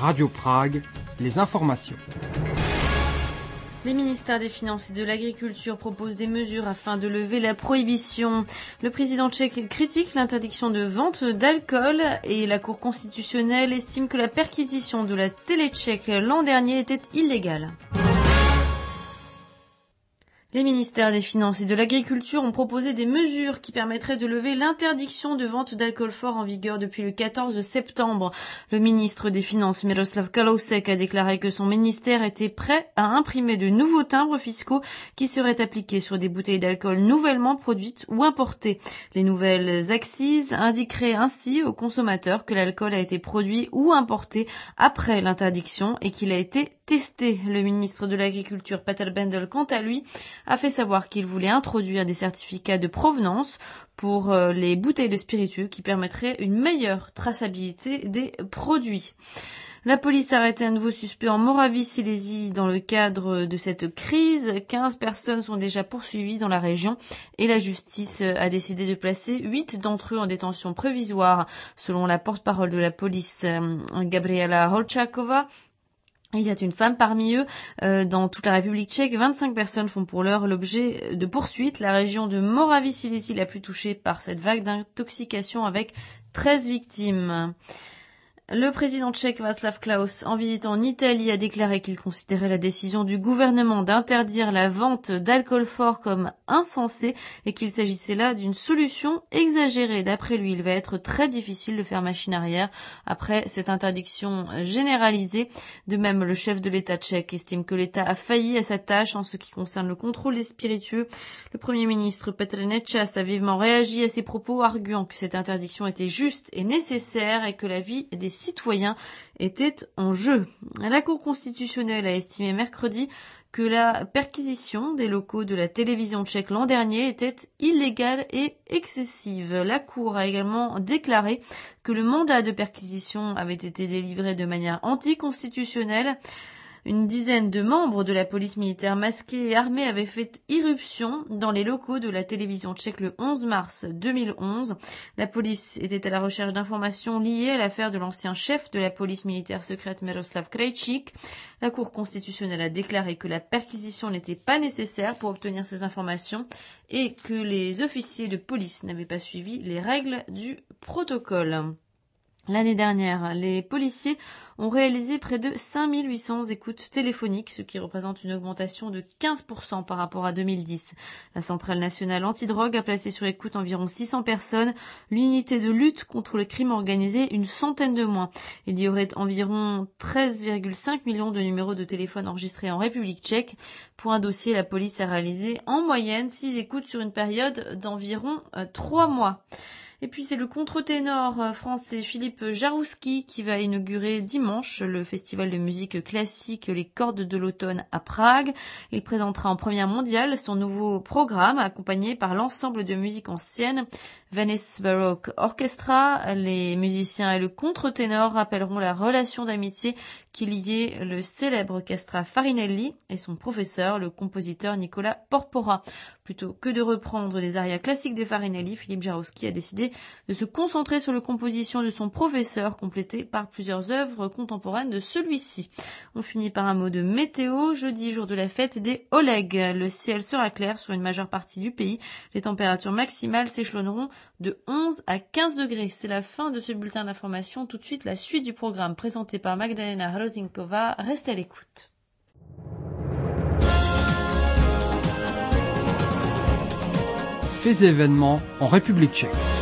Radio Prague, les informations. Les ministères des Finances et de l'Agriculture proposent des mesures afin de lever la prohibition. Le président tchèque critique l'interdiction de vente d'alcool et la Cour constitutionnelle estime que la perquisition de la télé tchèque l'an dernier était illégale. Les ministères des Finances et de l'Agriculture ont proposé des mesures qui permettraient de lever l'interdiction de vente d'alcool fort en vigueur depuis le 14 septembre. Le ministre des Finances, Miroslav Kalousek, a déclaré que son ministère était prêt à imprimer de nouveaux timbres fiscaux qui seraient appliqués sur des bouteilles d'alcool nouvellement produites ou importées. Les nouvelles accises indiqueraient ainsi aux consommateurs que l'alcool a été produit ou importé après l'interdiction et qu'il a été testé. Le ministre de l'Agriculture, Peter Bendel, quant à lui, a fait savoir qu'il voulait introduire des certificats de provenance pour les bouteilles de spiritueux qui permettraient une meilleure traçabilité des produits. La police a arrêté un nouveau suspect en Moravie-Silésie dans le cadre de cette crise. 15 personnes sont déjà poursuivies dans la région et la justice a décidé de placer 8 d'entre eux en détention provisoire. Selon la porte-parole de la police, Gabriela Holčáková, il y a une femme parmi eux. Dans toute la République tchèque, 25 personnes font pour l'heure l'objet de poursuites. La région de Moravie-Silésie la plus touchée par cette vague d'intoxication avec 13 victimes. Le président tchèque Václav Klaus, en visitant en Italie, a déclaré qu'il considérait la décision du gouvernement d'interdire la vente d'alcool fort comme insensée et qu'il s'agissait là d'une solution exagérée. D'après lui, il va être très difficile de faire machine arrière après cette interdiction généralisée. De même, le chef de l'État tchèque estime que l'État a failli à sa tâche en ce qui concerne le contrôle des spiritueux. Le Premier ministre Petr Nečas a vivement réagi à ces propos, arguant que cette interdiction était juste et nécessaire et que la vie des citoyens était en jeu. La Cour constitutionnelle a estimé mercredi que la perquisition des locaux de la télévision tchèque l'an dernier était illégale et excessive. La Cour a également déclaré que le mandat de perquisition avait été délivré de manière anticonstitutionnelle. Une dizaine de membres de la police militaire masquée et armée avaient fait irruption dans les locaux de la télévision tchèque le 11 mars 2011. La police était à la recherche d'informations liées à l'affaire de l'ancien chef de la police militaire secrète Miroslav Krejčík. La Cour constitutionnelle a déclaré que la perquisition n'était pas nécessaire pour obtenir ces informations et que les officiers de police n'avaient pas suivi les règles du protocole. L'année dernière, les policiers ont réalisé près de 5800 écoutes téléphoniques, ce qui représente une augmentation de 15% par rapport à 2010. La Centrale nationale antidrogue a placé sur écoute environ 600 personnes, l'unité de lutte contre le crime organisé une centaine de moins. Il y aurait environ 13,5 millions de numéros de téléphone enregistrés en République tchèque. Pour un dossier, la police a réalisé en moyenne 6 écoutes sur une période d'environ 3 mois. Et puis c'est le contre-ténor français Philippe Jarouski qui va inaugurer dimanche le festival de musique classique Les Cordes de l'Automne à Prague. Il présentera en première mondiale son nouveau programme accompagné par l'ensemble de musique ancienne Venice Baroque Orchestra. Les musiciens et le contre-ténor rappelleront la relation d'amitié qui liait le célèbre Castra Farinelli et son professeur, le compositeur Nicola Porpora. Plutôt que de reprendre des arias classiques de Farinelli, Philippe Jarouski a décidé de se concentrer sur la composition de son professeur, complétée par plusieurs œuvres contemporaines de celui-ci. On finit par un mot de météo. Jeudi, jour de la fête des Oleg. Le ciel sera clair sur une majeure partie du pays. Les températures maximales s'échelonneront de 11 à 15 degrés. C'est la fin de ce bulletin d'information. Tout de suite, la suite du programme présenté par Magdalena Hrozinkova. Restez à l'écoute. Faits et événements en République tchèque.